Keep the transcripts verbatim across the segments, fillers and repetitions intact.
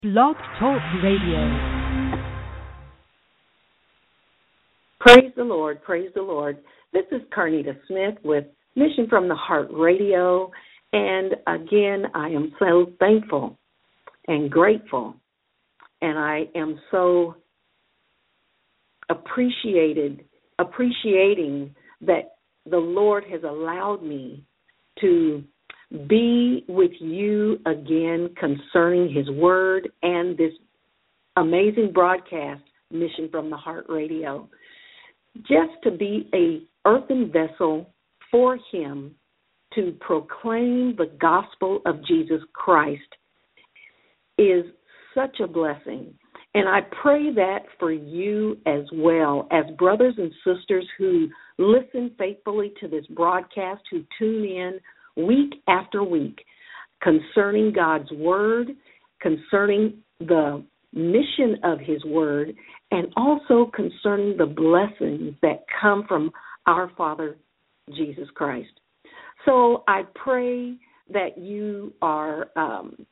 Blog Talk Radio. Praise the Lord, praise the Lord. This is Carnita Smith with Mission from the Heart Radio, and again, I am so thankful and grateful, and I am so appreciated, appreciating that the Lord has allowed me to be with you again concerning His Word and this amazing broadcast, Mission from the Heart Radio. Just to be a earthen vessel for Him to proclaim the gospel of Jesus Christ is such a blessing. And I pray that for you as well, as brothers and sisters who listen faithfully to this broadcast, who tune in week after week concerning God's Word, concerning the mission of His Word, and also concerning the blessings that come from our Father, Jesus Christ. So I pray that you are um,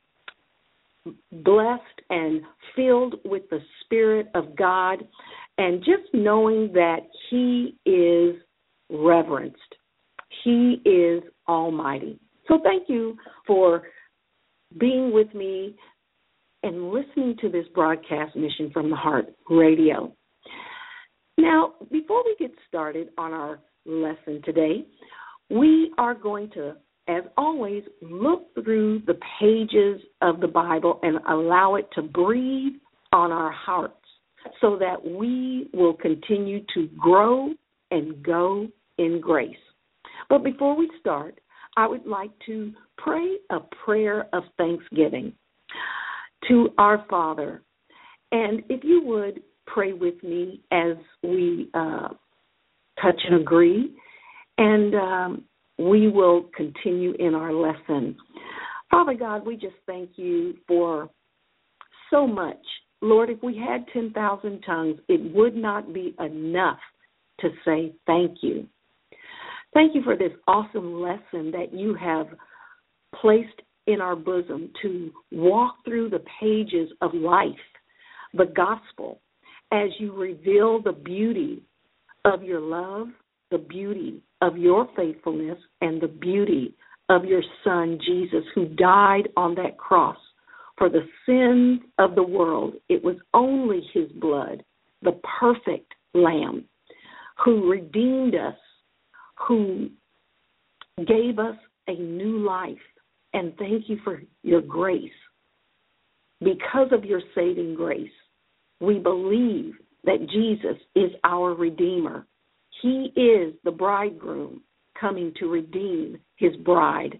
blessed and filled with the Spirit of God, and just knowing that He is reverenced. He is Almighty. So thank you for being with me and listening to this broadcast, Mission from the Heart Radio. Now, before we get started on our lesson today, we are going to, as always, look through the pages of the Bible and allow it to breathe on our hearts so that we will continue to grow and go in grace. But before we start, I would like to pray a prayer of thanksgiving to our Father. And if you would pray with me as we uh, touch and agree, and um, we will continue in our lesson. Father God, we just thank you for so much. Lord, if we had ten thousand tongues, it would not be enough to say thank you. Thank you for this awesome lesson that you have placed in our bosom to walk through the pages of life, the gospel, as you reveal the beauty of your love, the beauty of your faithfulness, and the beauty of your Son, Jesus, who died on that cross for the sins of the world. It was only His blood, the perfect Lamb, who redeemed us, who gave us a new life. And thank you for your grace. Because of your saving grace, we believe that Jesus is our Redeemer. He is the bridegroom coming to redeem His bride.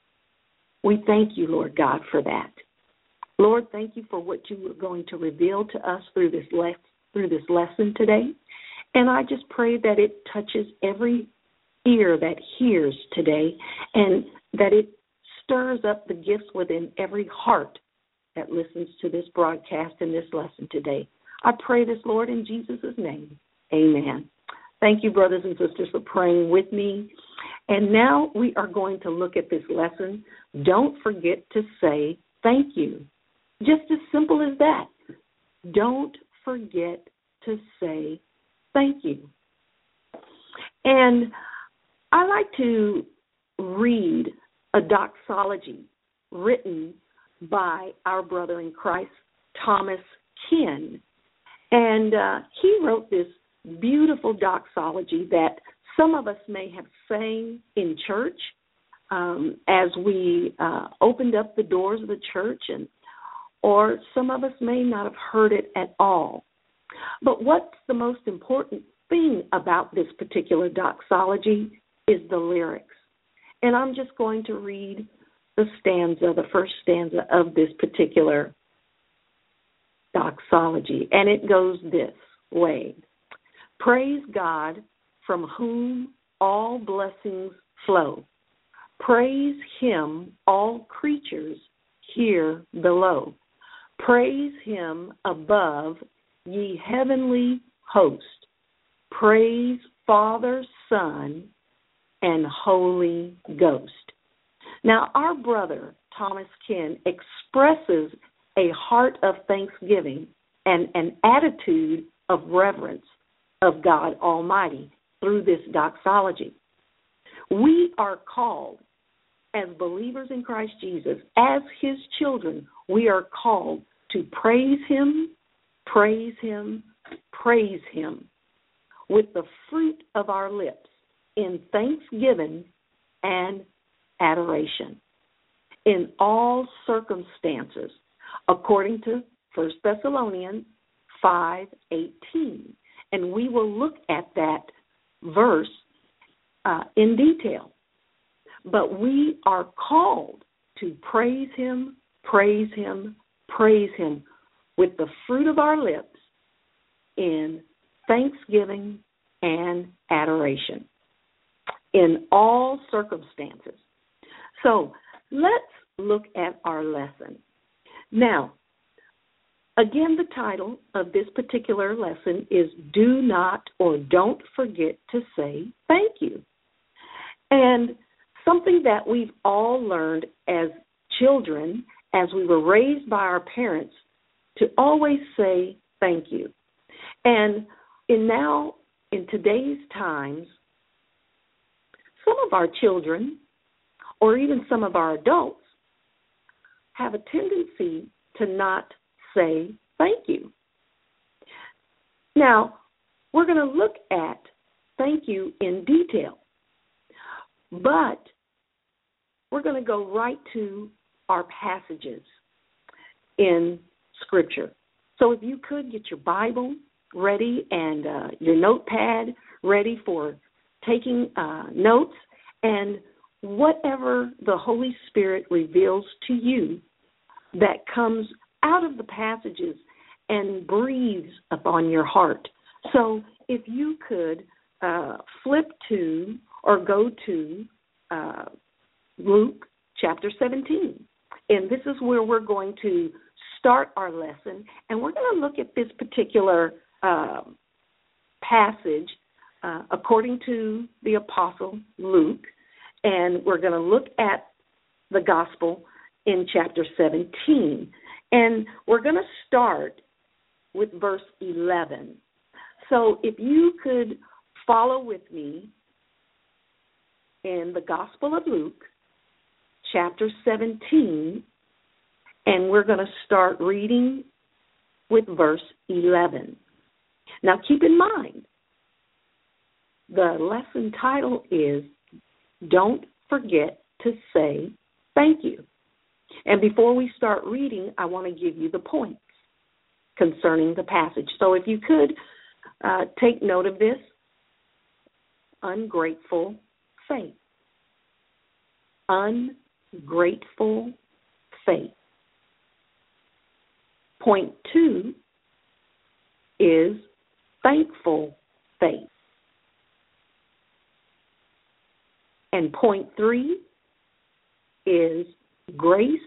We thank you, Lord God, for that. Lord, thank you for what you are going to reveal to us through this le- through this lesson today. And I just pray that it touches every ear that hears today, and that it stirs up the gifts within every heart that listens to this broadcast and this lesson today. I pray this, Lord, in Jesus' name. Amen. Thank you, brothers and sisters, for praying with me. And now we are going to look at this lesson. Don't forget to say thank you. Just as simple as that. Don't forget to say thank you. And I like to read a doxology written by our brother in Christ, Thomas Ken. And uh, he wrote this beautiful doxology that some of us may have sang in church um, as we uh, opened up the doors of the church, and or some of us may not have heard it at all. But what's the most important thing about this particular doxology is the lyrics. And I'm just going to read the stanza, the first stanza of this particular doxology. And it goes this way. Praise God, from whom all blessings flow. Praise Him, all creatures here below. Praise Him above, ye heavenly host. Praise Father, Son, and Holy Ghost. Now, our brother, Thomas Ken, expresses a heart of thanksgiving and an attitude of reverence of God Almighty through this doxology. We are called, as believers in Christ Jesus, as His children, we are called to praise Him, praise Him, praise Him with the fruit of our lips in thanksgiving and adoration in all circumstances, according to First Thessalonians five eighteen. And we will look at that verse uh, in detail. But we are called to praise Him, praise Him, praise Him with the fruit of our lips in thanksgiving and adoration in all circumstances. So let's look at our lesson. Now, again, the title of this particular lesson is Do Not or Don't Forget to Say Thank You. And something that we've all learned as children, as we were raised by our parents, to always say thank you. And in now, in today's times, some of our children, or even some of our adults, have a tendency to not say thank you. Now, we're going to look at thank you in detail, but we're going to go right to our passages in Scripture. So if you could get your Bible ready and uh, your notepad ready for taking uh, notes, and whatever the Holy Spirit reveals to you that comes out of the passages and breathes upon your heart. So if you could uh, flip to or go to uh, Luke chapter seventeen. And this is where we're going to start our lesson. And we're going to look at this particular uh, passage uh, according to the Apostle Luke. And we're going to look at the gospel in chapter seventeen. And we're going to start with verse eleven. So if you could follow with me in the Gospel of Luke, chapter seventeen, and we're going to start reading with verse eleven. Now keep in mind, the lesson title is Don't Forget to Say Thank You. And before we start reading, I want to give you the points concerning the passage. So if you could uh, take note of this. Ungrateful faith. Ungrateful faith. Point two is thankful faith. And point three is grace,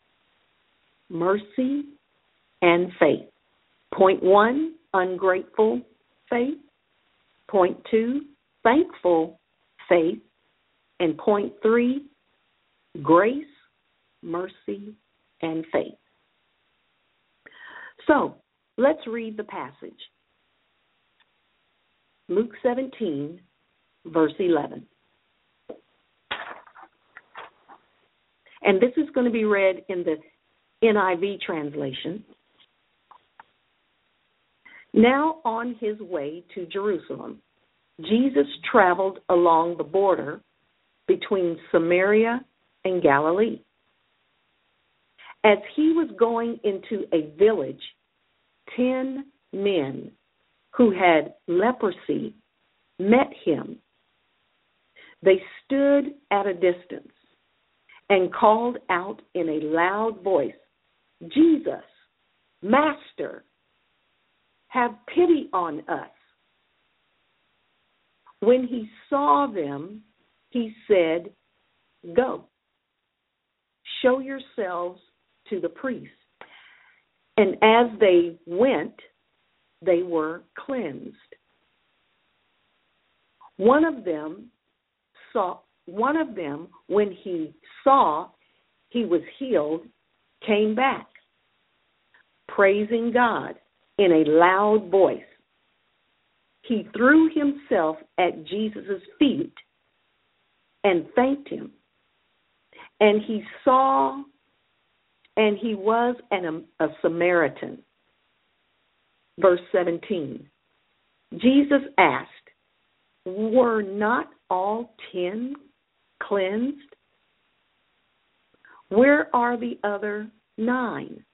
mercy, and faith. Point one, ungrateful faith. Point two, thankful faith. And point three, grace, mercy, and faith. So, let's read the passage. Luke seventeen, verse eleven. And this is going to be read in the N I V translation. Now on his way to Jerusalem, Jesus traveled along the border between Samaria and Galilee. As he was going into a village, ten men who had leprosy met him. They stood at a distance and called out in a loud voice, Jesus, Master, have pity on us. When he saw them, he said, Go, show yourselves to the priest. And as they went, they were cleansed. One of them saw One of them, when he saw he was healed, came back, praising God in a loud voice. He threw himself at Jesus' feet and thanked him. And he saw, and he was an, a Samaritan. Verse seventeen. Jesus asked, were not all ten cleansed? Where are the other nine?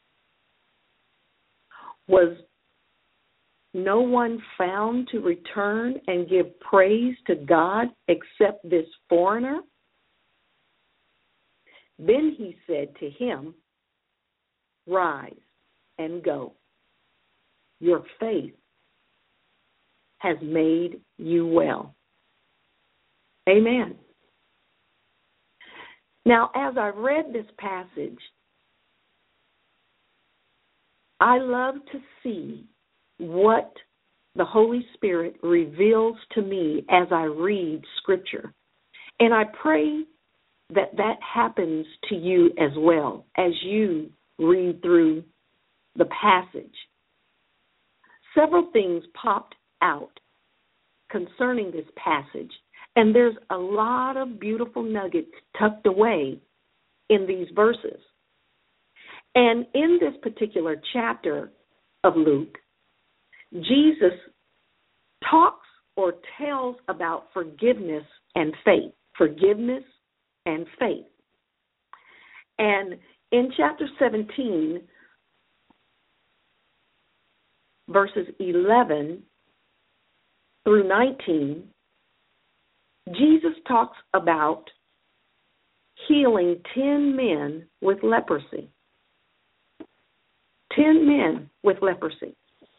Was no one found to return and give praise to God except this foreigner? Then he said to him, rise and go. Your faith has made you well. Amen. Now, as I read this passage, I love to see what the Holy Spirit reveals to me as I read Scripture. And I pray that that happens to you as well as you read through the passage. Several things popped out concerning this passage, and there's a lot of beautiful nuggets tucked away in these verses. And in this particular chapter of Luke, Jesus talks or tells about forgiveness and faith. Forgiveness and faith. And in chapter seventeen, verses eleven through nineteen, Jesus talks about healing ten men with leprosy. Ten men with leprosy.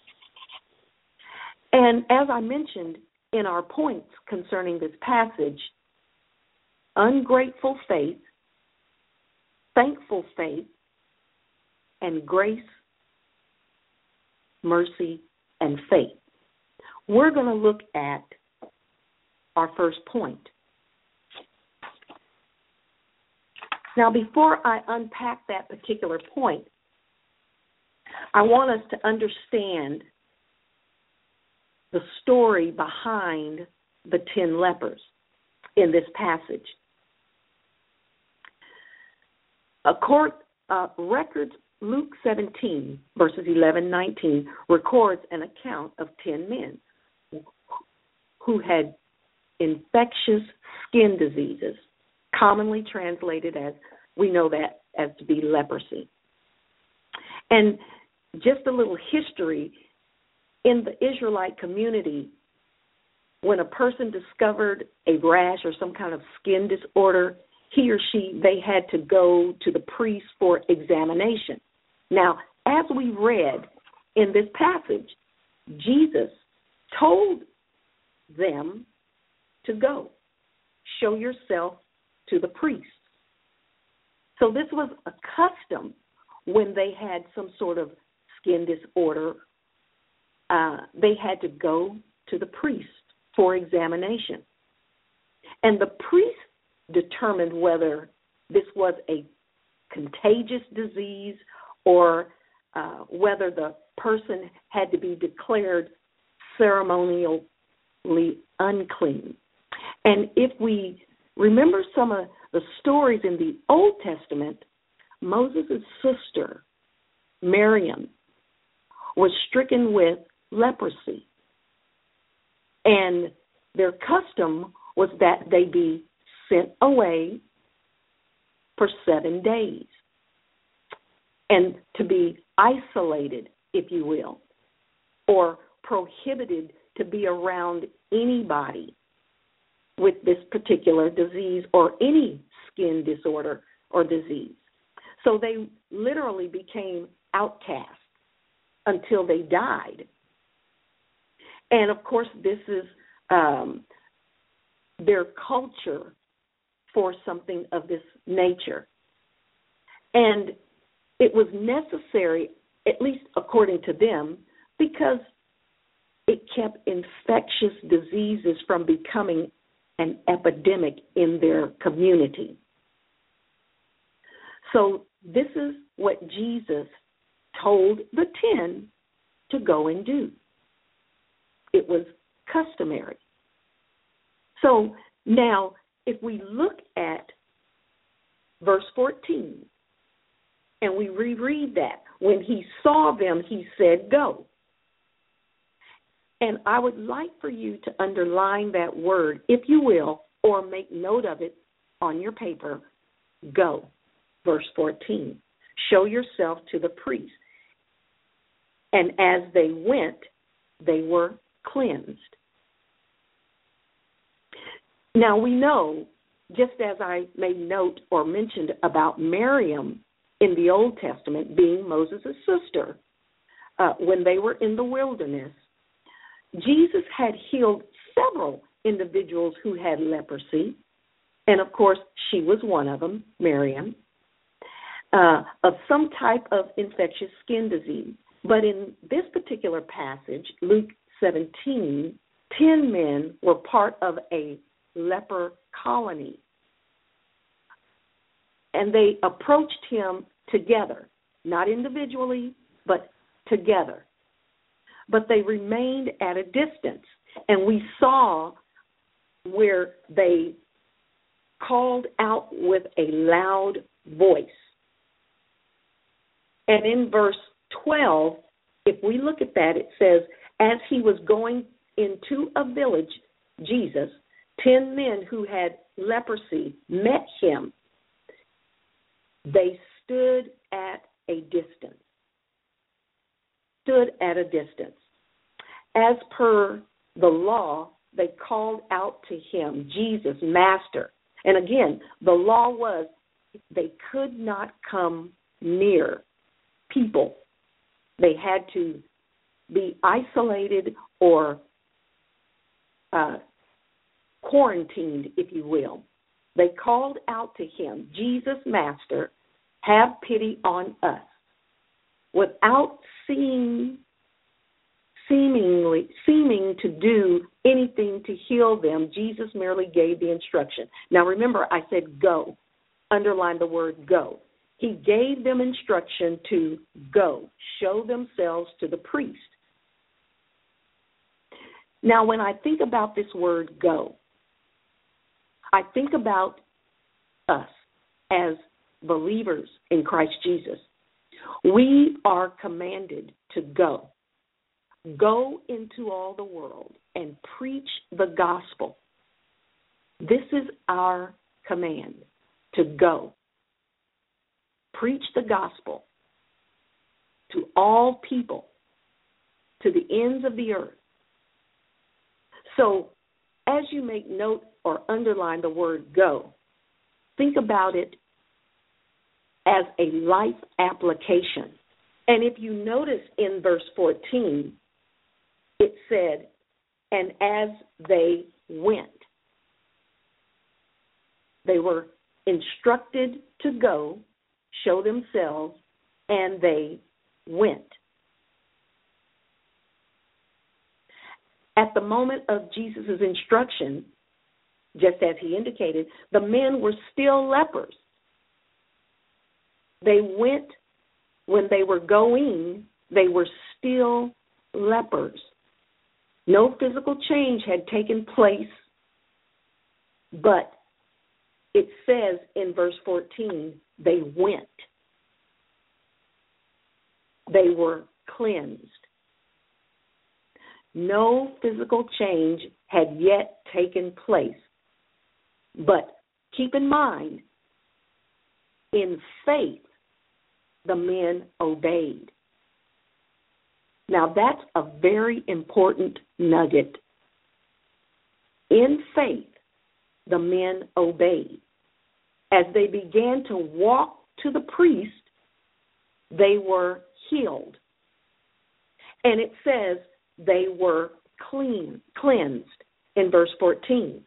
And as I mentioned in our points concerning this passage, ungrateful faith, thankful faith, and grace, mercy, and faith. We're going to look at our first point. Now, before I unpack that particular point, I want us to understand the story behind the ten lepers in this passage. A court uh, records Luke seventeen, verses eleven, nineteen, records an account of ten men who had infectious skin diseases, commonly translated as, we know that as to be leprosy. And just a little history, in the Israelite community, when a person discovered a rash or some kind of skin disorder, he or she, they had to go to the priest for examination. Now, as we read in this passage, Jesus told them to go, show yourself to the priest. So this was a custom when they had some sort of skin disorder. Uh, they had to go to the priest for examination. And the priest determined whether this was a contagious disease or uh, whether the person had to be declared ceremonially unclean. And if we remember some of the stories in the Old Testament, Moses' sister, Miriam, was stricken with leprosy. And their custom was that they be sent away for seven days and to be isolated, if you will, or prohibited to be around anybody with this particular disease or any skin disorder or disease. So they literally became outcasts until they died. And, of course, this is um, their culture for something of this nature. And it was necessary, at least according to them, because it kept infectious diseases from becoming an epidemic in their community. So this is what Jesus told the ten to go and do. It was customary. So now, if we look at verse fourteen, and we reread that, when he saw them, he said, go. And I would like for you to underline that word, if you will, or make note of it on your paper, go. Verse fourteen, show yourself to the priest. And as they went, they were cleansed. Now we know, just as I made note or mentioned about Miriam in the Old Testament being Moses' sister, uh, when they were in the wilderness, Jesus had healed several individuals who had leprosy, and of course she was one of them, Miriam, uh, of some type of infectious skin disease. But in this particular passage, Luke seventeen, ten men were part of a leper colony. And they approached him together, not individually, but together. But they remained at a distance. And we saw where they called out with a loud voice. And in verse twelve, if we look at that, it says, as he was going into a village, Jesus, ten men who had leprosy met him. They stood at a distance. Stood at a distance. As per the law, they called out to him, Jesus, Master. And again, the law was they could not come near people. They had to be isolated or uh, quarantined, if you will. They called out to him, Jesus, Master, have pity on us. Without seeing, seemingly, seeming to do anything to heal them, Jesus merely gave the instruction. Now remember, I said go. Underline the word go. He gave them instruction to go, show themselves to the priest. Now, when I think about this word go, I think about us as believers in Christ Jesus. We are commanded to go. Go into all the world and preach the gospel. This is our command, to go. Preach the gospel to all people, to the ends of the earth. So, as you make note or underline the word go, think about it as a life application. And if you notice in verse fourteen, it said, and as they went, they were instructed to go, show themselves, and they went. At the moment of Jesus' instruction, just as he indicated, the men were still lepers. They went, when they were going, they were still lepers. No physical change had taken place, but it says in verse fourteen, they went. They were cleansed. No physical change had yet taken place. But keep in mind, in faith, the men obeyed. Now that's a very important nugget. In faith, the men obeyed. As they began to walk to the priest, they were healed. And it says they were clean, cleansed in verse fourteen.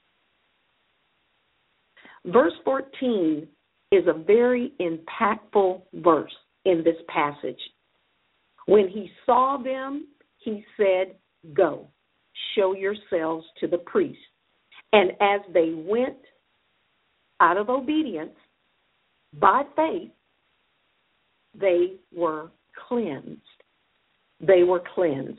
Verse fourteen is a very impactful verse in this passage. When he saw them, he said, go, show yourselves to the priest. And as they went out of obedience, by faith, they were cleansed, they were cleansed.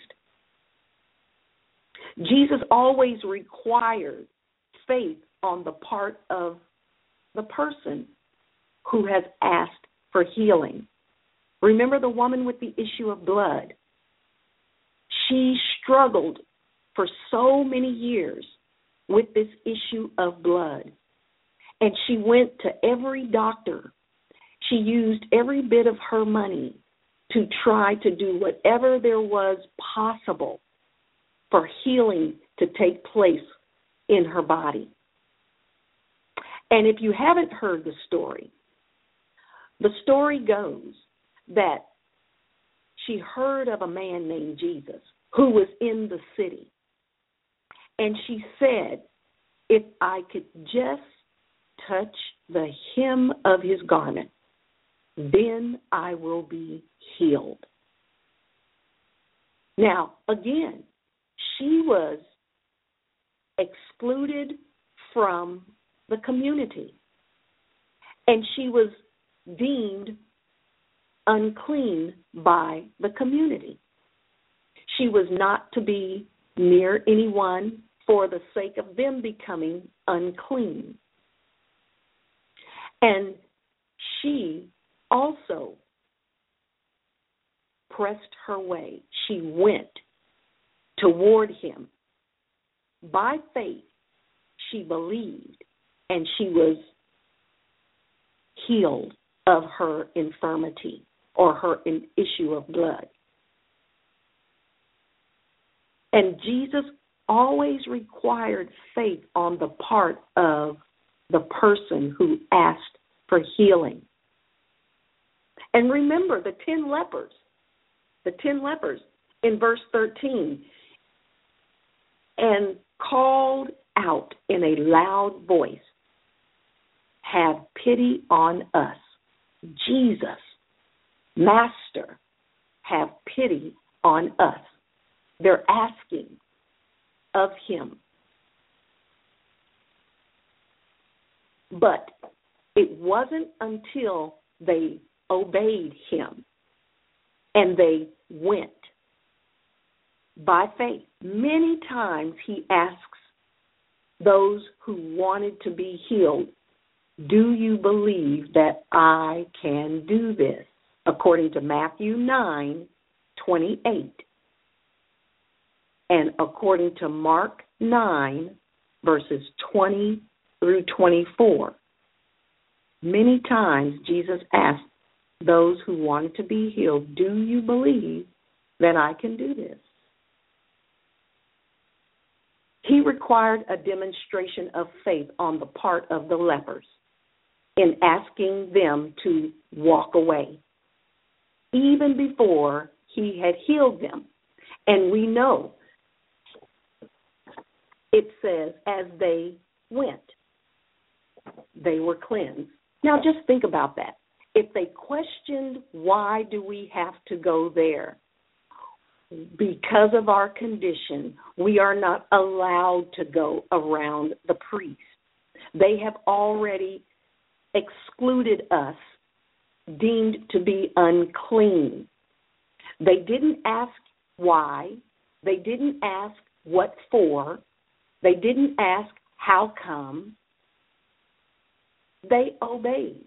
Jesus always required faith on the part of the person who has asked for healing. Remember the woman with the issue of blood? She struggled for so many years with this issue of blood. And she went to every doctor. She used every bit of her money to try to do whatever there was possible for healing to take place in her body. And if you haven't heard the story, the story goes that she heard of a man named Jesus who was in the city. And she said, if I could just touch the hem of his garment, then I will be healed. Now, again, she was excluded from the community, and she was deemed unclean by the community. She was not to be near anyone for the sake of them becoming unclean. And she also pressed her way. She went toward him. By faith, she believed, and she was healed of her infirmity or her issue of blood. And Jesus always required faith on the part of the person who asked for healing. And remember the ten lepers, the ten lepers in verse thirteen, and called out in a loud voice, have pity on us. Jesus, Master, have pity on us. They're asking of him. But it wasn't until they obeyed him and they went by faith. Many times he asks those who wanted to be healed, do you believe that I can do this? According to Matthew nine twenty-eight. And according to Mark nine, verses twenty through twenty-four, many times Jesus asked those who wanted to be healed, do you believe that I can do this? He required a demonstration of faith on the part of the lepers in asking them to walk away, even before he had healed them. And we know it says, as they went, they were cleansed. Now just think about that. If they questioned, why do we have to go there? Because of our condition, we are not allowed to go around the priest. They have already excluded us, deemed to be unclean. They didn't ask why. They didn't ask what for. They didn't ask how come. They obeyed,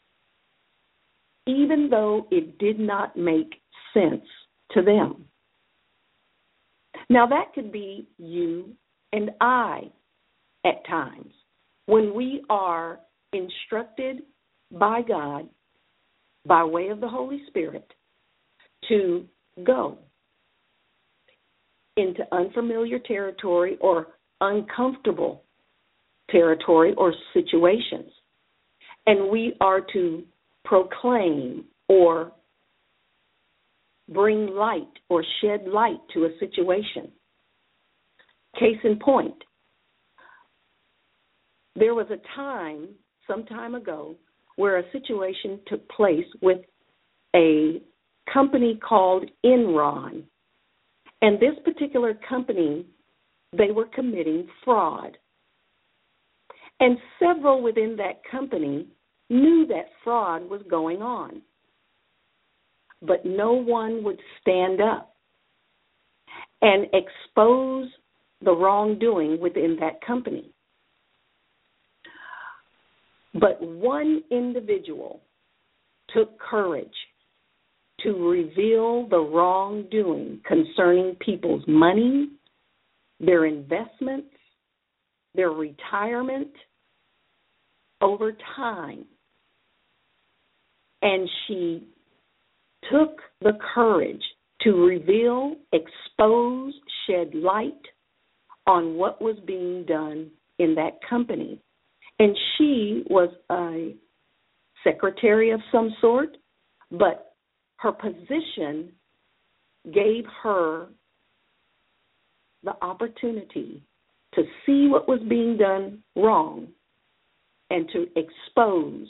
even though it did not make sense to them. Now, that could be you and I at times when we are instructed by God, by way of the Holy Spirit, to go into unfamiliar territory or uncomfortable territory or situations. And we are to proclaim or bring light or shed light to a situation. Case in point, there was a time, some time ago, where a situation took place with a company called Enron. And this particular company, they were committing fraud. And several within that company knew that fraud was going on. but no one would stand up and expose the wrongdoing within that company. But one individual took courage to reveal the wrongdoing concerning people's money, their investments, their retirement over time. And she took the courage to reveal, expose, shed light on what was being done in that company. And she was a secretary of some sort, but her position gave her the opportunity to see what was being done wrong and to expose.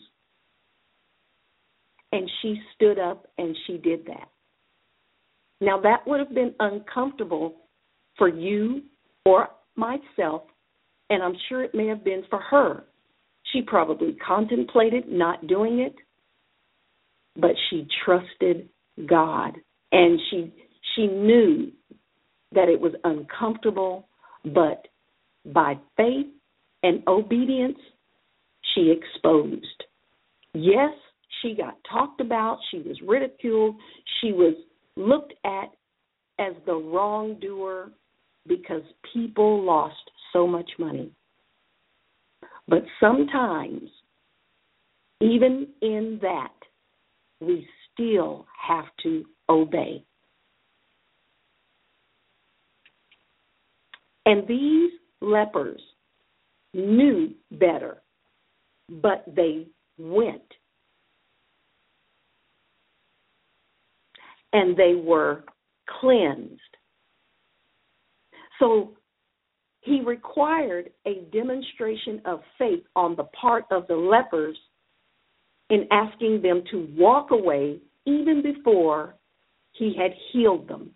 And she stood up and she did that. Now, that would have been uncomfortable for you or myself, and I'm sure it may have been for her. She probably contemplated not doing it, but she trusted God, and she she knew that it was uncomfortable, but by faith and obedience, she exposed. Yes, she got talked about, she was ridiculed, she was looked at as the wrongdoer because people lost so much money. But sometimes, even in that, we still have to obey. And these lepers knew better, but they went. And they were cleansed. So he required a demonstration of faith on the part of the lepers in asking them to walk away even before he had healed them.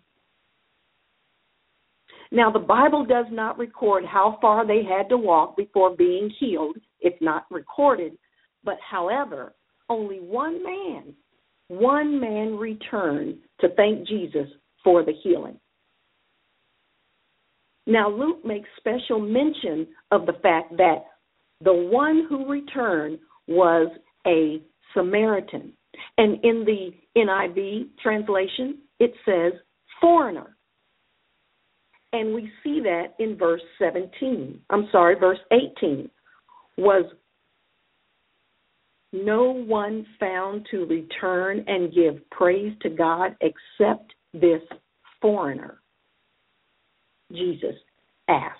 Now, the Bible does not record how far they had to walk before being healed. It's not recorded. But, however, only one man, one man returned to thank Jesus for the healing. Now, Luke makes special mention of the fact that the one who returned was a Samaritan. And in the N I V translation, it says foreigner. And we see that in verse seventeen. I'm sorry, verse eighteen. Was no one found to return and give praise to God except this foreigner? Jesus asks.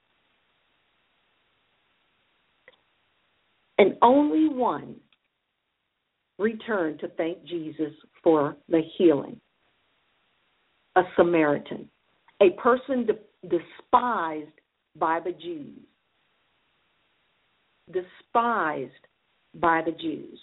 And only one returned to thank Jesus for the healing. A Samaritan. A person de- despised by the Jews. Despised by the Jews.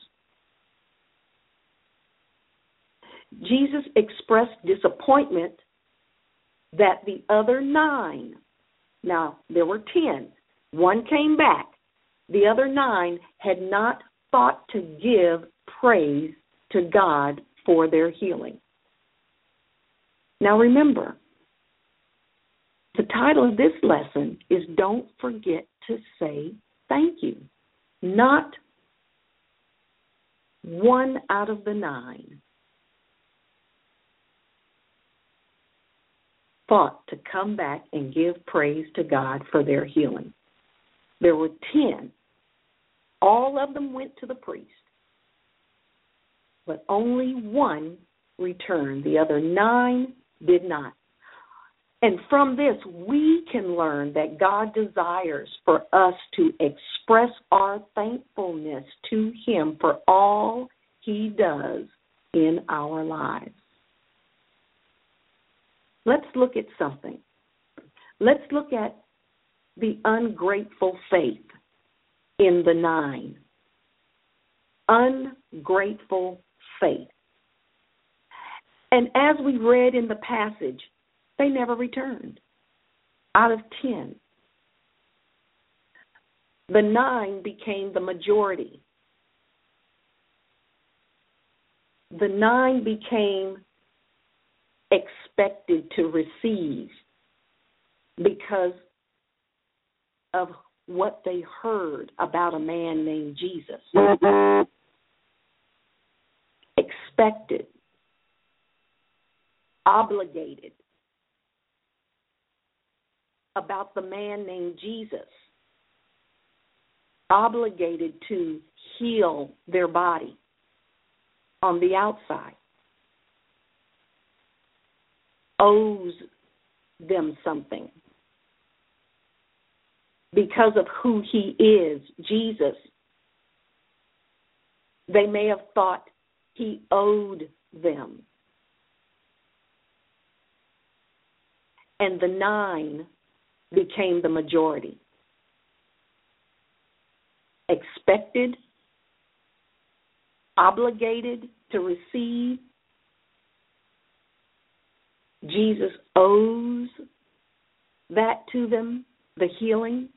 Jesus expressed disappointment that the other nine, now there were ten, one came back, the other nine had not thought to give praise to God for their healing. Now remember, the title of this lesson is Don't Forget to Say Thank You. Not one out of the nine thought to come back and give praise to God for their healing. There were ten. All of them went to the priest. But only one returned. The other nine did not. And from this, we can learn that God desires for us to express our thankfulness to Him for all He does in our lives. Let's look at something. Let's look at the ungrateful faith in the nine. Ungrateful faith. And as we read in the passage, they never returned. Out of ten. The nine became the majority. the nine became expected to receive because of what they heard about a man named Jesus. Expected, obligated about the man named Jesus, obligated to heal their body on the outside, owes them something because of who he is, Jesus. They may have thought he owed them. And the nine became the majority. Expected, obligated to receive. Jesus owes that to them, the healing.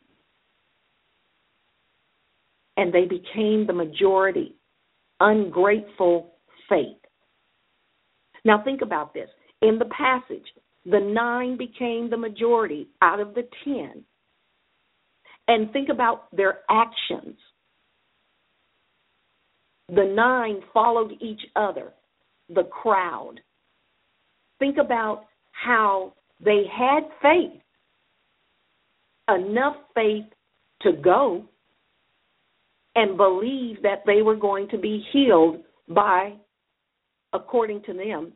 And they became the majority. Ungrateful faith. Now think about this. In the passage, the nine became the majority out of the ten. And think about their actions. The nine followed each other, the crowd. Think about how they had faith, enough faith to go and believe that they were going to be healed by, according to them,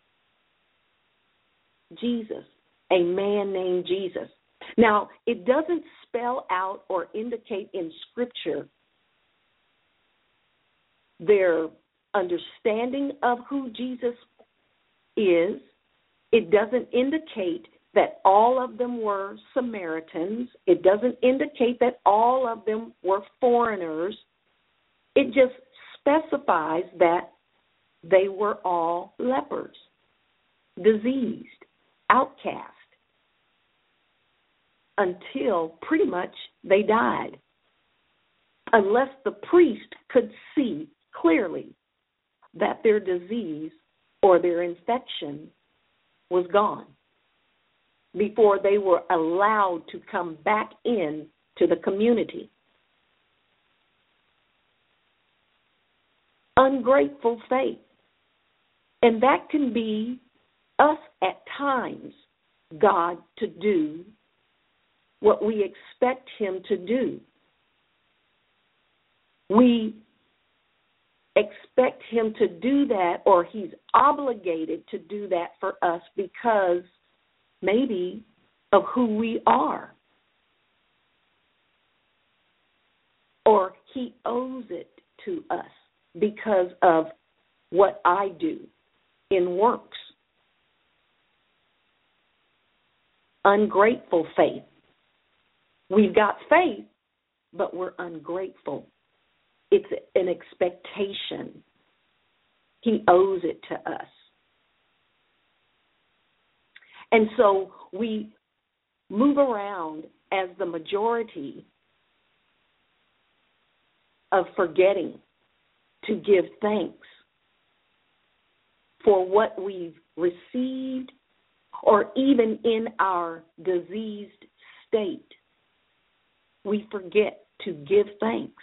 Jesus, a man named Jesus. Now, it doesn't spell out or indicate in Scripture their understanding of who Jesus is. It doesn't indicate that all of them were Samaritans. It doesn't indicate that all of them were foreigners. It just specifies that they were all lepers, diseased, outcast, until pretty much they died, unless the priest could see clearly that their disease or their infection was gone before they were allowed to come back in to the community. Ungrateful faith. And that can be us at times, God to do what we expect him to do. We expect him to do that, or he's obligated to do that for us because maybe of who we are. Or he owes it to us because of what I do in works. Ungrateful faith. We've got faith, but we're ungrateful. It's an expectation. He owes it to us. And so we move around as the majority of forgetting to give thanks for what we've received, or even in our diseased state, we forget to give thanks.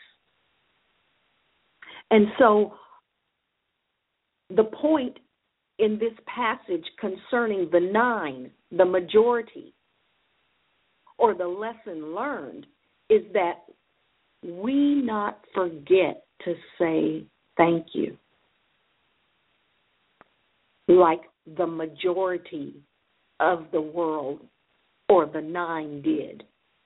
And so the point in this passage concerning the nine, the majority, or the lesson learned, is that we not forget to say thank you, like the majority of the world or the nine did.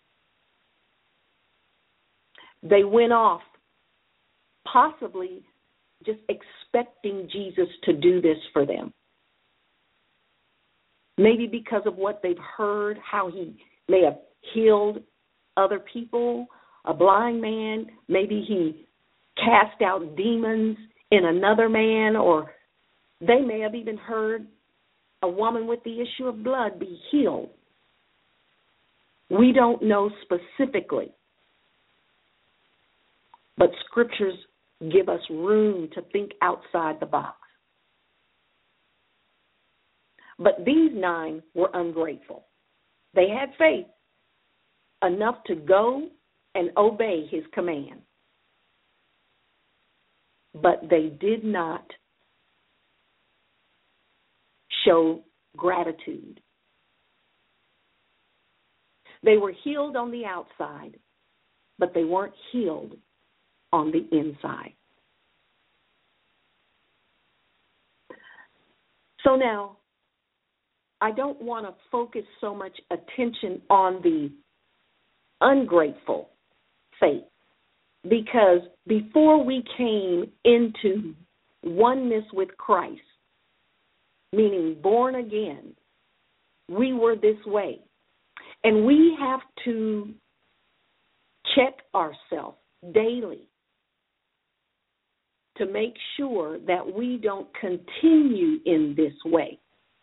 They went off possibly just expecting Jesus to do this for them. Maybe because of what they've heard, how he may have healed other people, a blind man, maybe he cast out demons in another man, or they may have even heard a woman with the issue of blood be healed. We don't know specifically, but scriptures give us room to think outside the box. But these nine were ungrateful. They had faith enough to go and obey his command. But they did not show gratitude. They were healed on the outside, but they weren't healed on the inside. So now, I don't want to focus so much attention on the ungrateful faith, because before we came into oneness with Christ, meaning born again, we were this way. And we have to check ourselves daily to make sure that we don't continue in this way.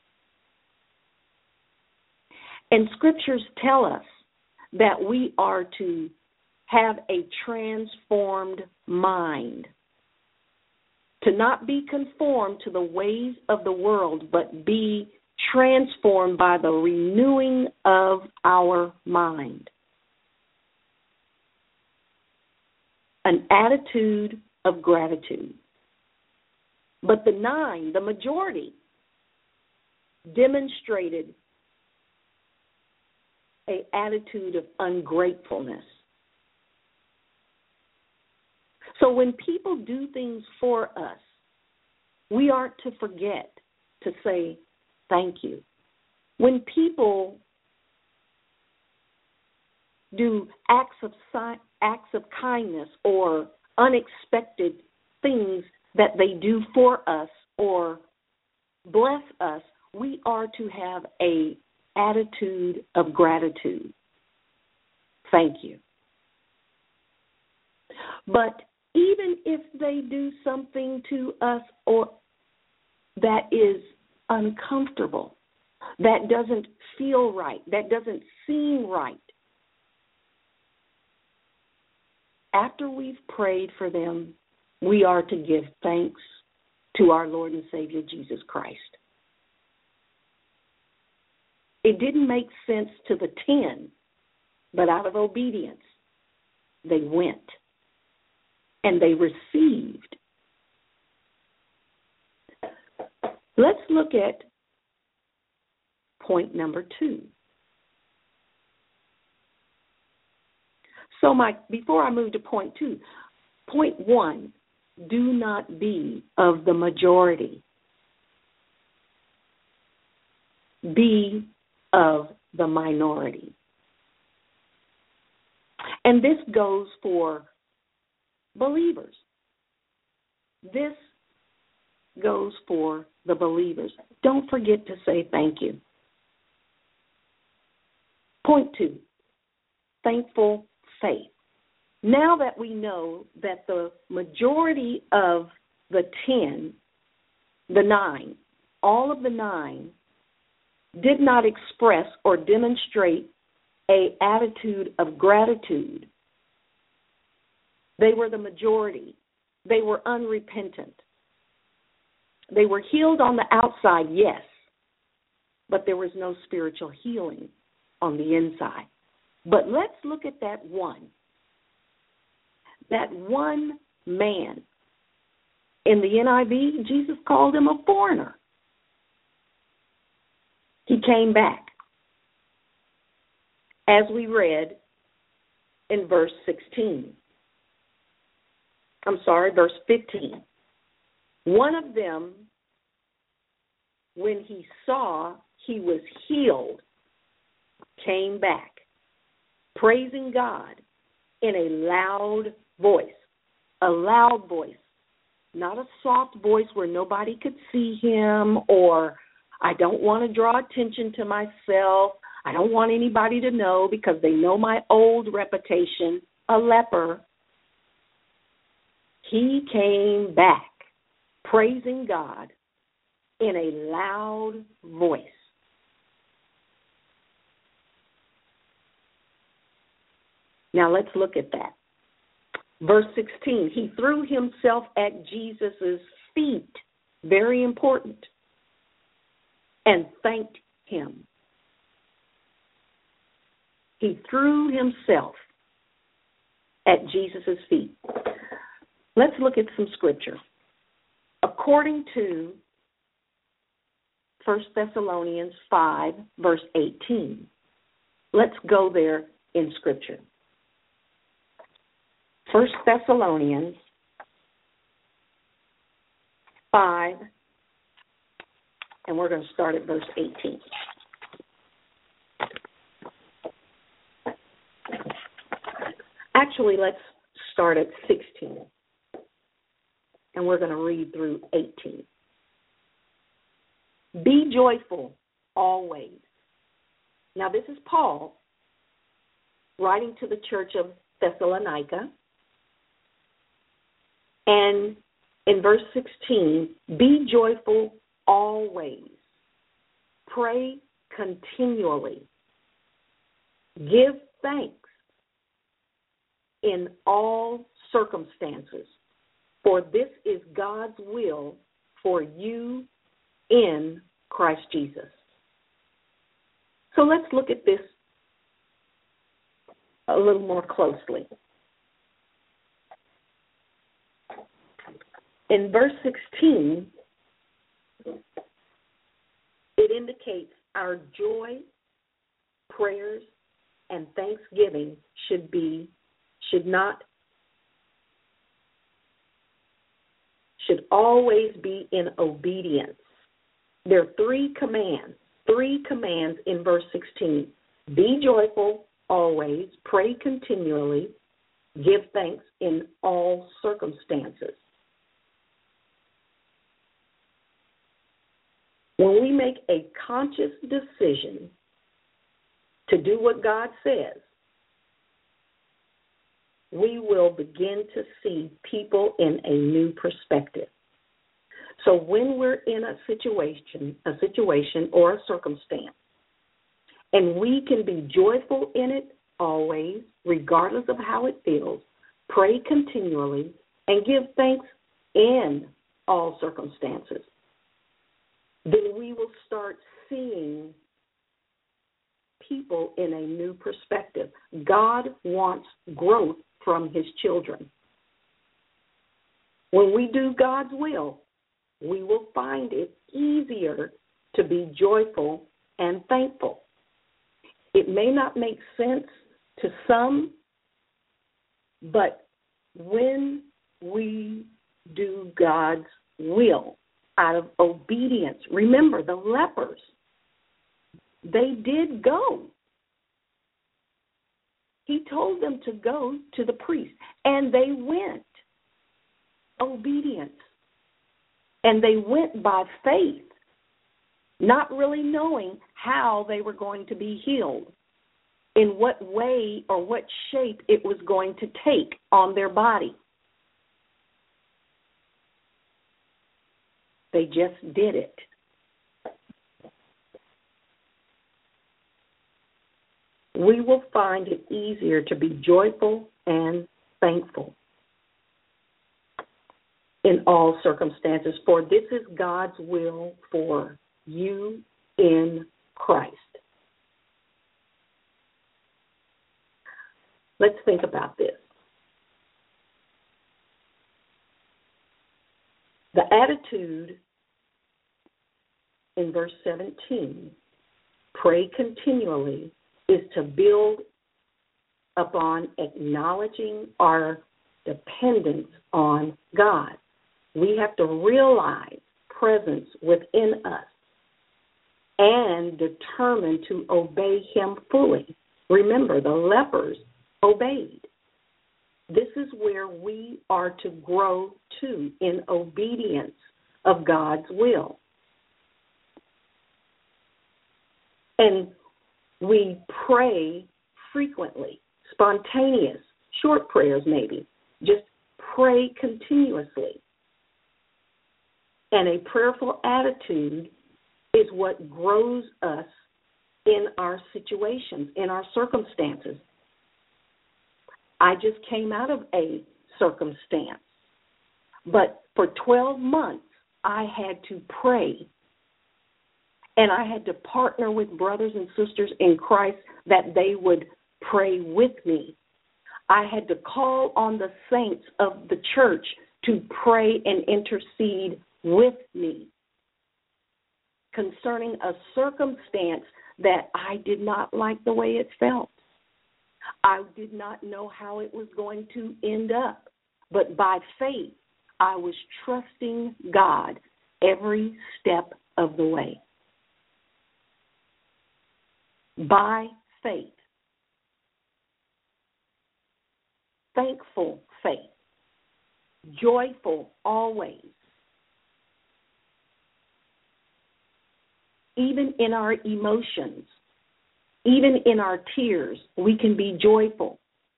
And scriptures tell us that we are to have a transformed mind, to not be conformed to the ways of the world, but be transformed by the renewing of our mind. An attitude of gratitude. But the nine, the majority, demonstrated an attitude of ungratefulness. So when people do things for us, we aren't to forget to say thank you. When people do acts of acts of kindness or unexpected things that they do for us or bless us, we are to have a attitude of gratitude. Thank you. But even if they do something to us or that is uncomfortable, that doesn't feel right, that doesn't seem right, after we've prayed for them, we are to give thanks to our Lord and Savior Jesus Christ. It didn't make sense to the ten, but out of obedience, they went and they received. Let's look at point number two. So, Mike, before I move to point two, point one, do not be of the majority. Be of the minority. And this goes for believers. This goes for the believers. Don't forget to say thank you. Point two, thankful faith. Now that we know that the majority of the ten, the nine, all of the nine, did not express or demonstrate an attitude of gratitude. They were the majority. They were unrepentant. They were healed on the outside, yes, but there was no spiritual healing on the inside. But let's look at that one. That one man. In the N I V, Jesus called him a foreigner. He came back, as we read in verse sixteen. I'm sorry, verse fifteen. One of them, when he saw he was healed, came back, praising God in a loud voice, a loud voice, not a soft voice where nobody could see him, or I don't want to draw attention to myself. I don't want anybody to know because they know my old reputation, a leper. He came back, praising God in a loud voice. Now let's look at that. Verse sixteen, he threw himself at Jesus' feet. Very important. and thanked him. He threw himself at Jesus' feet. Let's look at some scripture. According to First Thessalonians five, verse eighteen. Let's go there in scripture. First Thessalonians five, and we're going to start at verse eighteen. Actually, let's start at sixteen, and we're going to read through eighteen. Be joyful always. Now, this is Paul writing to the church of Thessalonica. And in verse sixteen, be joyful always. Pray continually. Give thanks in all circumstances, for this is God's will for you in Christ Jesus. So let's look at this a little more closely. In verse sixteen, it indicates our joy, prayers, and thanksgiving should be, should not, should always be in obedience. There are three commands, three commands in verse sixteen. Be joyful always, pray continually, give thanks in all circumstances. When we make a conscious decision to do what God says, we will begin to see people in a new perspective. So when we're in a situation, a situation or a circumstance, and we can be joyful in it always, regardless of how it feels, pray continually, and give thanks in all circumstances, then we will start seeing people in a new perspective. God wants growth from his children. When we do God's will, we will find it easier to be joyful and thankful. It may not make sense to some, but when we do God's will out of obedience, remember the lepers, they did go. He told them to go to the priest, and they went. Obedience. And they went by faith, not really knowing how they were going to be healed, in what way or what shape it was going to take on their body. They just did it. We will find it easier to be joyful and thankful in all circumstances, for this is God's will for you in Christ. Let's think about this. The attitude in verse seventeen, pray continually, is to build upon acknowledging our dependence on God. We have to realize presence within us and determine to obey him fully. Remember, the lepers obeyed. This is where we are to grow to, in obedience of God's will. And we pray frequently, spontaneous, short prayers maybe. Just pray continuously. And a prayerful attitude is what grows us in our situations, in our circumstances. I just came out of a circumstance, but for twelve months I had to pray And I had to partner with brothers and sisters in Christ that they would pray with me. I had to call on the saints of the church to pray and intercede with me concerning a circumstance that I did not like the way it felt. I did not know how it was going to end up, but by faith, I was trusting God every step of the way. By faith. Thankful faith. Joyful always. Even in our emotions, even in our tears, we can be joyful.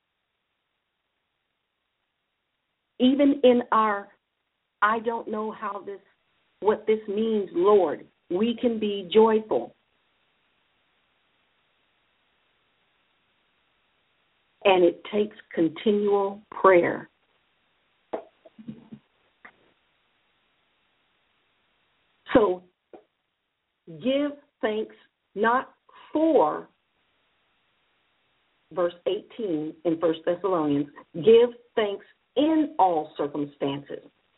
Even in our, I don't know how this, what this means, Lord, we can be joyful. And it takes continual prayer. So, give thanks not for, verse eighteen in First Thessalonians, give thanks in all circumstances.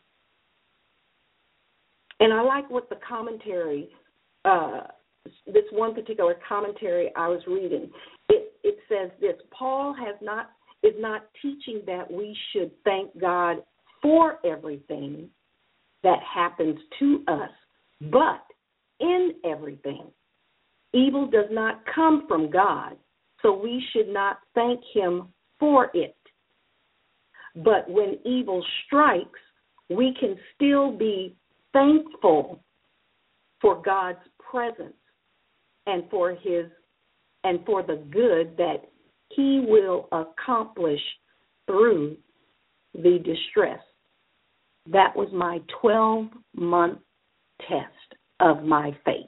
And I like what the commentary, uh, this one particular commentary I was reading, it, it says this: Paul has not is not teaching that we should thank God for everything that happens to us, but in everything. Evil does not come from God, so we should not thank him for it. But when evil strikes, we can still be thankful for God's presence and for his and for the good that he will accomplish through the distress. That was my twelve-month test of my faith.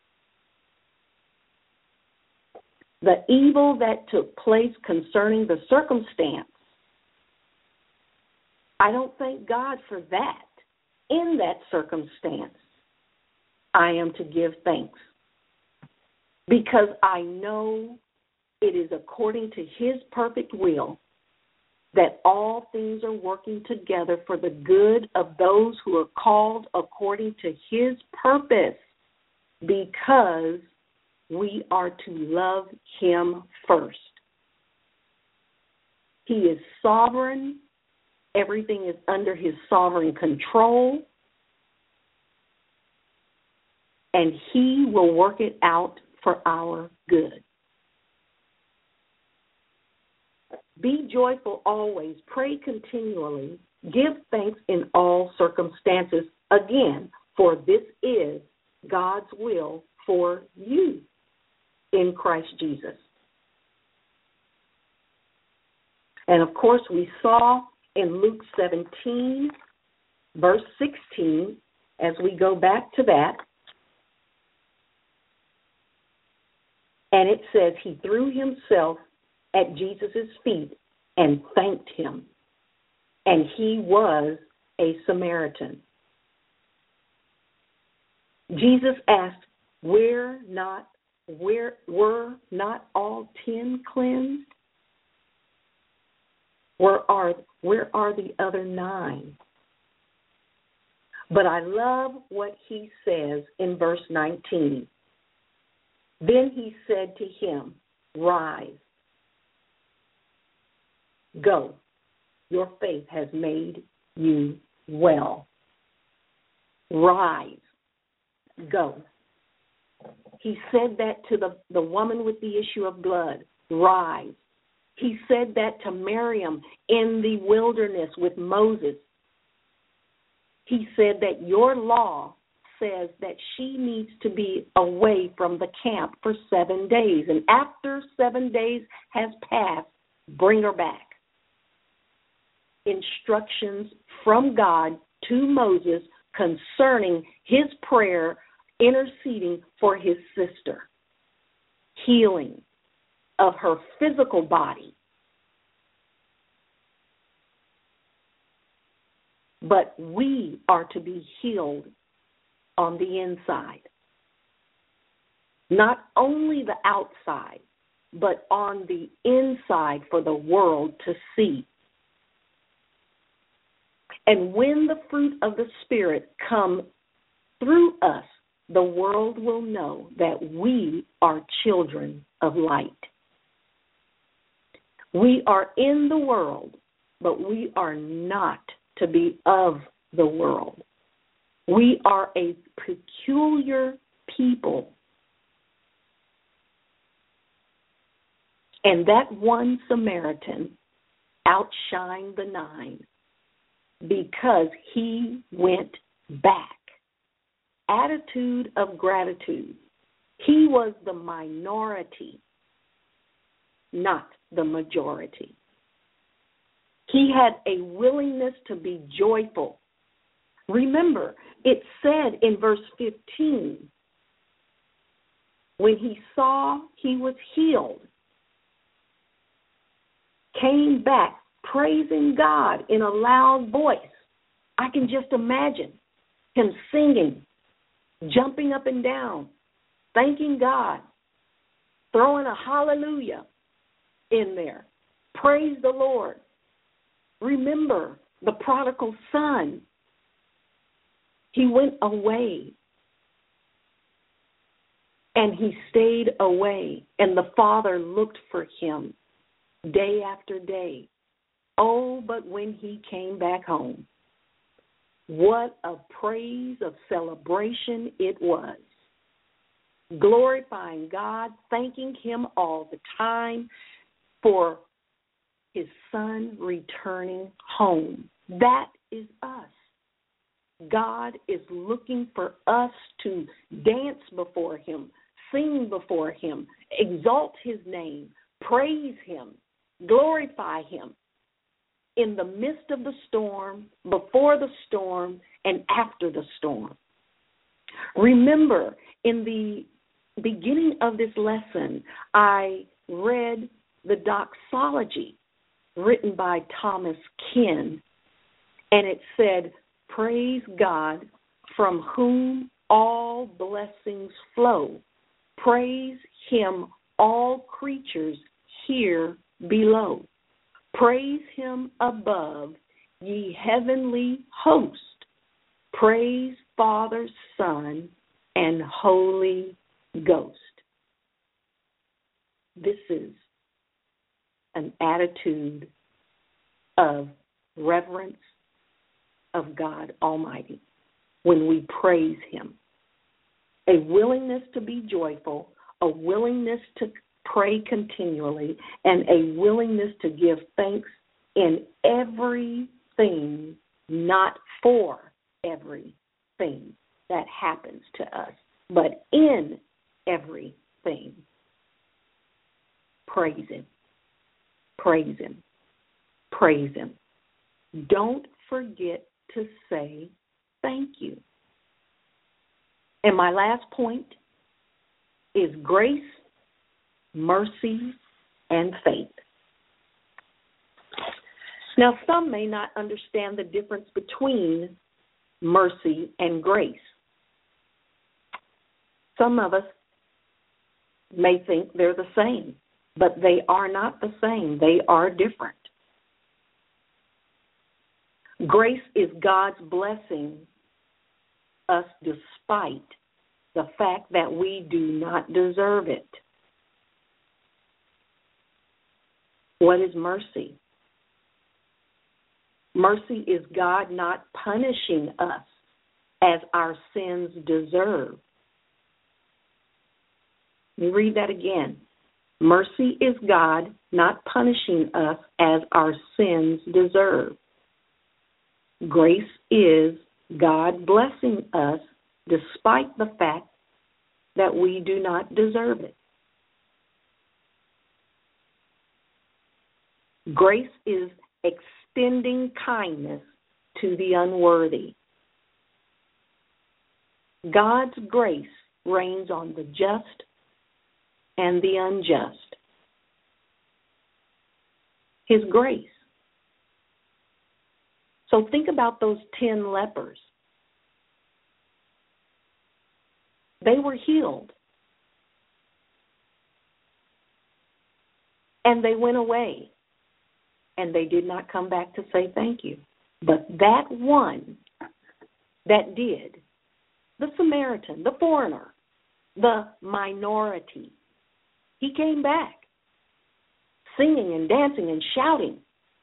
The evil that took place concerning the circumstance, I don't thank God for that. In that circumstance, I am to give thanks because I know it is according to his perfect will that all things are working together for the good of those who are called according to his purpose, because we are to love him first. He is sovereign. Everything is under his sovereign control. And he will work it out for our good. Be joyful always, pray continually, give thanks in all circumstances. Again, for this is God's will for you in Christ Jesus. And of course, we saw in Luke seventeen, verse sixteen, as we go back to that, and it says he threw himself at Jesus' feet and thanked him. And he was a Samaritan. Jesus asked, were not, where were not all ten cleansed? Where are, where are the other nine? But I love what he says in verse nineteen. Then he said to him, rise. Go, your faith has made you well. Rise, go. He said that to the, the woman with the issue of blood. Rise. He said that to Miriam in the wilderness with Moses. He said that your law says that she needs to be away from the camp for seven days. And after seven days has passed, bring her back. Instructions from God to Moses concerning his prayer, interceding for his sister, healing of her physical body. But we are to be healed on the inside. not only the outside, but on the inside for the world to see. And when the fruit of the Spirit come through us, the world will know that we are children of light. We are in the world, but we are not to be of the world. We are a peculiar people. And that one Samaritan outshined the nine because he went back. Attitude of gratitude. He was the minority, not the majority. He had a willingness to be joyful. Remember, it said in verse fifteen, when he saw he was healed, came back praising God in a loud voice. I can just imagine him singing, jumping up and down, thanking God, throwing a hallelujah in there. Praise the Lord. Remember the prodigal son. He went away, and he stayed away, and the father looked for him day after day. Oh, but when he came back home, what a praise of celebration it was. Glorifying God, thanking him all the time for his son returning home. That is us. God is looking for us to dance before him, sing before him, exalt his name, praise him, glorify him in the midst of the storm, before the storm, and after the storm. Remember, in the beginning of this lesson, I read the doxology written by Thomas Ken, and it said, "Praise God, from whom all blessings flow. Praise him, all creatures here below. Praise him above, ye heavenly host. Praise Father, Son, and Holy Ghost." This is an attitude of reverence of God Almighty when we praise him. A willingness to be joyful, a willingness to pray continually, and a willingness to give thanks in everything, not for everything that happens to us, but in everything. Praise him. Praise him. Praise him. Don't forget to say thank you. And my last point is grace, mercy, and faith. Now, some may not understand the difference between mercy and grace. Some of us may think they're the same, but they are not the same. They are different. Grace is God's blessing us despite the fact that we do not deserve it. What is mercy? Mercy is God not punishing us as our sins deserve. Let me read that again. Mercy is God not punishing us as our sins deserve. Grace is God blessing us despite the fact that we do not deserve it. Grace is extending kindness to the unworthy. God's grace reigns on the just and the unjust. His grace. So think about those ten lepers. They were healed. and they went away, and they did not come back to say thank you. But that one that did, the Samaritan, the foreigner, the minority, he came back, singing and dancing and shouting,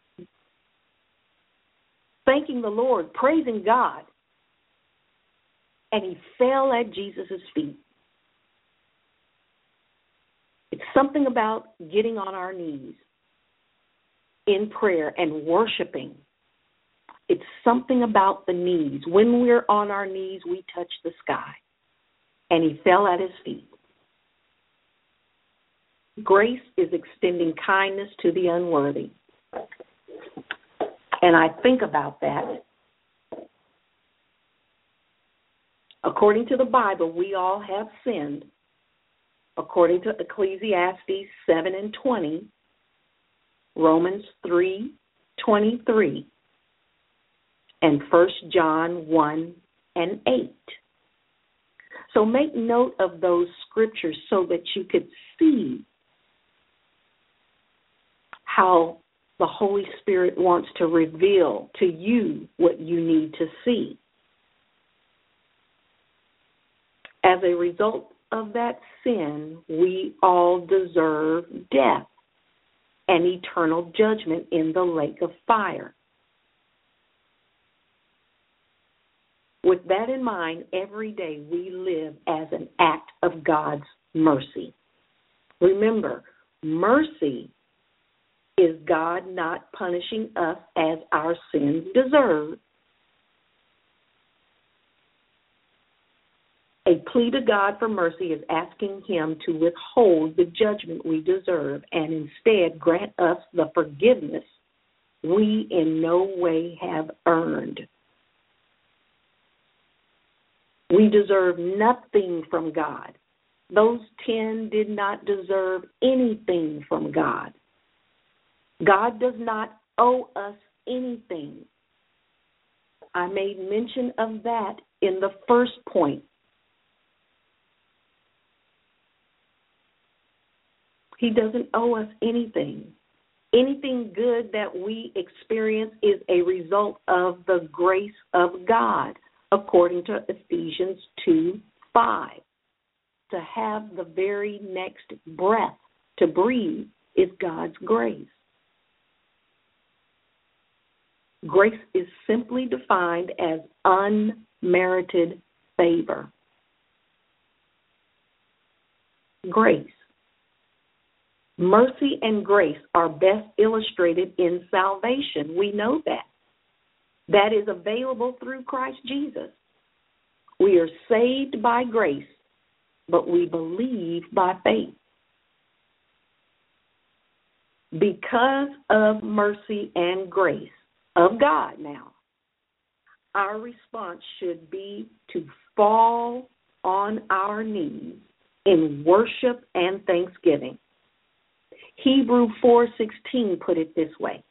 thanking the Lord, praising God, and he fell at Jesus' feet. It's something about getting on our knees in prayer and worshiping. It's something about the knees. When we're on our knees, we touch the sky. And he fell at his feet. Grace is extending kindness to the unworthy. And I think about that. According to the Bible, we all have sinned. According to Ecclesiastes seven and twenty, Romans three twenty-three, and First John one and eight. So make note of those scriptures so that you could see how the Holy Spirit wants to reveal to you what you need to see. As a result of that sin, we all deserve death and eternal judgment in the lake of fire. With that in mind, every day we live as an act of God's mercy. Remember, mercy is God not punishing us as our sins deserve. A plea to God for mercy is asking him to withhold the judgment we deserve and instead grant us the forgiveness we in no way have earned. We deserve nothing from God. Those ten did not deserve anything from God. God does not owe us anything. I made mention of that in the first point. He doesn't owe us anything. Anything good that we experience is a result of the grace of God, according to Ephesians two five. To have the very next breath to breathe is God's grace. Grace is simply defined as unmerited favor. Grace. Mercy and grace are best illustrated in salvation. We know that. That is available through Christ Jesus. We are saved by grace, but we believe by faith. Because of mercy and grace of God now, our response should be to fall on our knees in worship and thanksgiving. Hebrews four sixteen put it this way.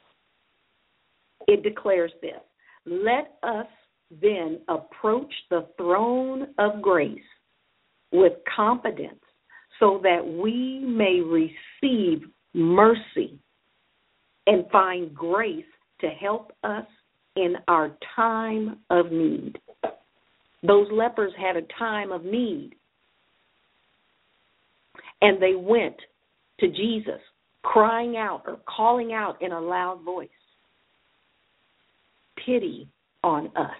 It declares this: let us then approach the throne of grace with confidence so that we may receive mercy and find grace to help us in our time of need. Those lepers had a time of need, and they went to Jesus, crying out or calling out in a loud voice, pity on us.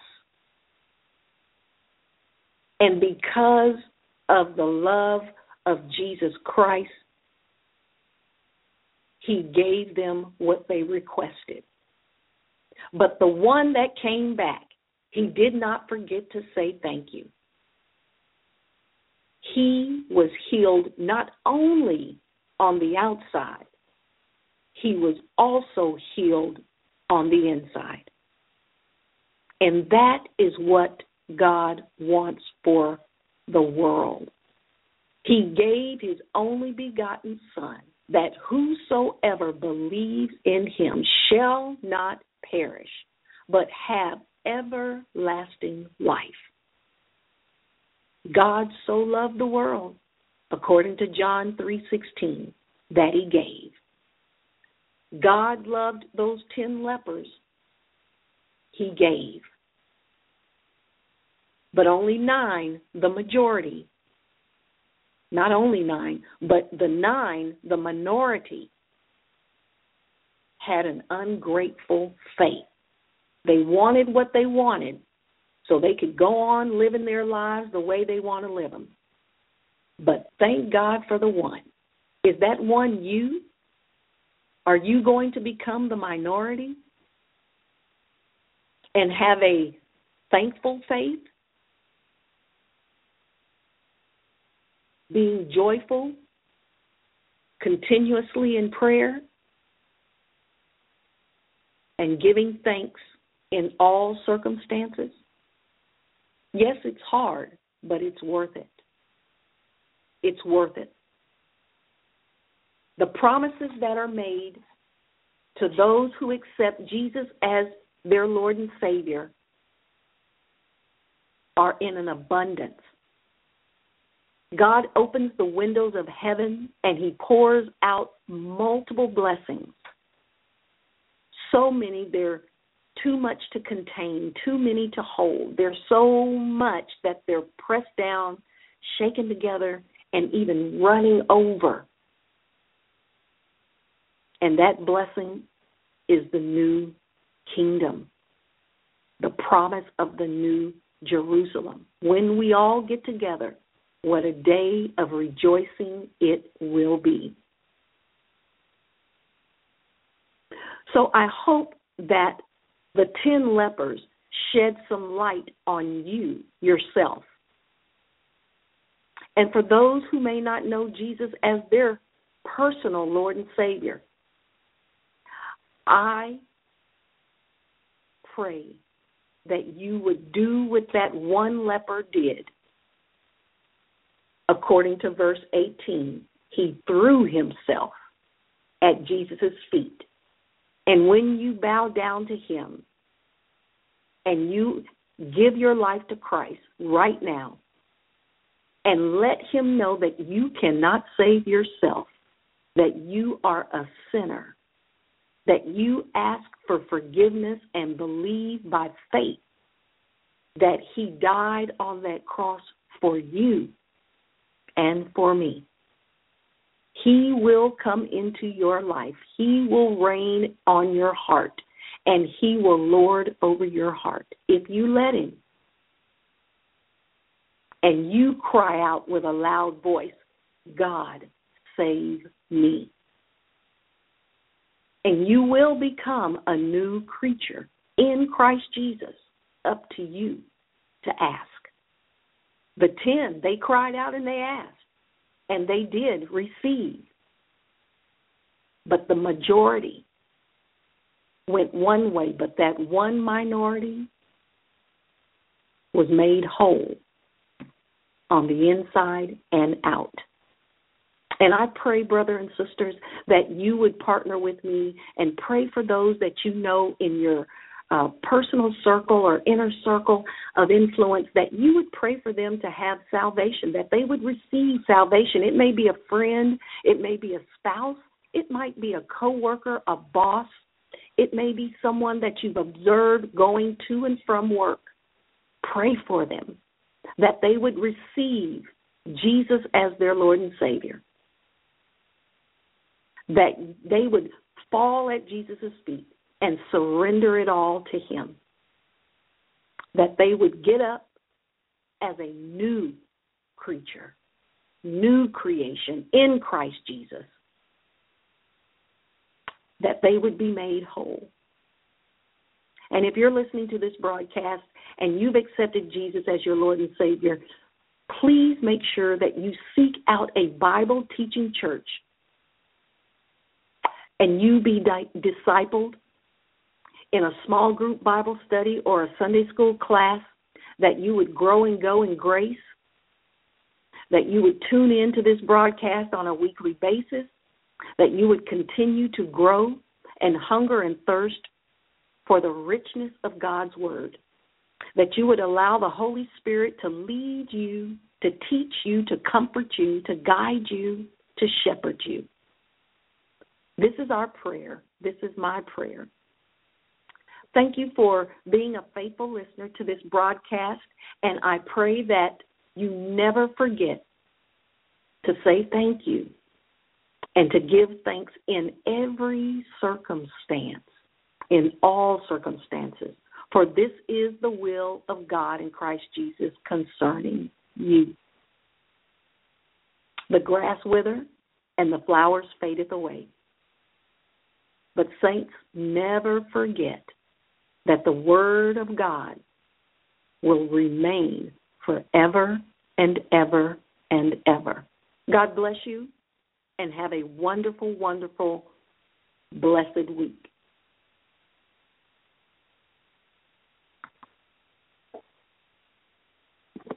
And because of the love of Jesus Christ, he gave them what they requested. But the one that came back, he did not forget to say thank you. He was healed not only on the outside, he was also healed on the inside. And that is what God wants for the world. He gave his only begotten Son, that whosoever believes in him shall not perish, but have everlasting life. God so loved the world, according to John three sixteen, that he gave. God loved those ten lepers. He gave. But only nine, the majority, not only nine, but the nine, the minority, had an ungrateful faith. They wanted what they wanted so they could go on living their lives the way they want to live them. But thank God for the one. Is that one you? Are you going to become the minority and have a thankful faith? Being joyful continuously in prayer and giving thanks in all circumstances? Yes, it's hard, but it's worth it. It's worth it. The promises that are made to those who accept Jesus as their Lord and Savior are in an abundance. God opens the windows of heaven and He pours out multiple blessings. So many, they're too much to contain, too many to hold. There's so much that they're pressed down, shaken together, and even running over. And that blessing is the new kingdom, the promise of the new Jerusalem. When we all get together, what a day of rejoicing it will be. So I hope that the ten lepers shed some light on you, yourself. And for those who may not know Jesus as their personal Lord and Savior, I pray that you would do what that one leper did. According to verse eighteen, he threw himself at Jesus' feet. And when you bow down to Him and you give your life to Christ right now and let Him know that you cannot save yourself, that you are a sinner, that you ask for forgiveness and believe by faith that He died on that cross for you and for me, He will come into your life. He will reign on your heart, and He will lord over your heart if you let Him. And you cry out with a loud voice, God, save me. And you will become a new creature in Christ Jesus. Up to you to ask. The ten, they cried out and they asked. And they did receive. But the majority went one way, but that one minority was made whole on the inside and out. And I pray, brother and sisters, that you would partner with me and pray for those that you know in your uh, personal circle or inner circle of influence, that you would pray for them to have salvation, that they would receive salvation. It may be a friend, it may be a spouse, it might be a coworker, a boss, it may be someone that you've observed going to and from work. Pray for them, that they would receive Jesus as their Lord and Savior, that they would fall at Jesus' feet and surrender it all to Him, that they would get up as a new creature, new creation in Christ Jesus, that they would be made whole. And if you're listening to this broadcast and you've accepted Jesus as your Lord and Savior, please make sure that you seek out a Bible-teaching church and you be di- discipled in a small group Bible study or a Sunday school class, that you would grow and go in grace, that you would tune in to this broadcast on a weekly basis, that you would continue to grow and hunger and thirst for the richness of God's Word, that you would allow the Holy Spirit to lead you, to teach you, to comfort you, to guide you, to shepherd you. This is our prayer this is my prayer. Thank you for being a faithful listener to this broadcast, and I pray that you never forget to say thank you and to give thanks in every circumstance, in all circumstances, for this is the will of God in Christ Jesus concerning you. The grass withereth and the flowers fadeth away. But saints, never forget that the word of God will remain forever and ever and ever. God bless you and have a wonderful, wonderful, blessed week.